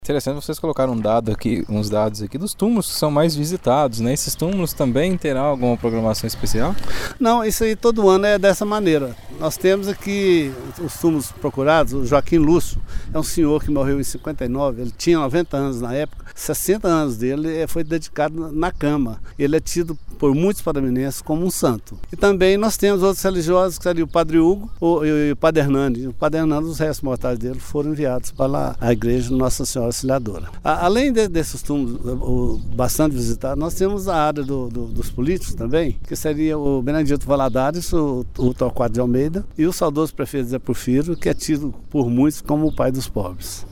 Interessante, vocês colocaram uns dados aqui dos túmulos que são mais visitados, né? Esses túmulos também terão alguma programação especial? Não, isso aí todo ano é dessa maneira. Nós temos aqui os túmulos procurados. O Joaquim Lúcio é um senhor que morreu em 59, ele tinha 90 anos na época, 60 anos dele foi dedicado na cama. Ele é tido por muitos paraminenses como um santo. E também nós temos outros religiosos, que seria o Padre Hugo e o Padre Hernani. O Padre Hernani, os restos mortais dele foram enviados para a igreja Nossa Senhora Auxiliadora. Além desses túmulos bastante visitados, nós temos a área dos políticos também, que seria o Benedito Valadares, o Torquato de Almeida e o saudoso prefeito Zé Porfírio, que é tido por muitos como o pai dos pobres.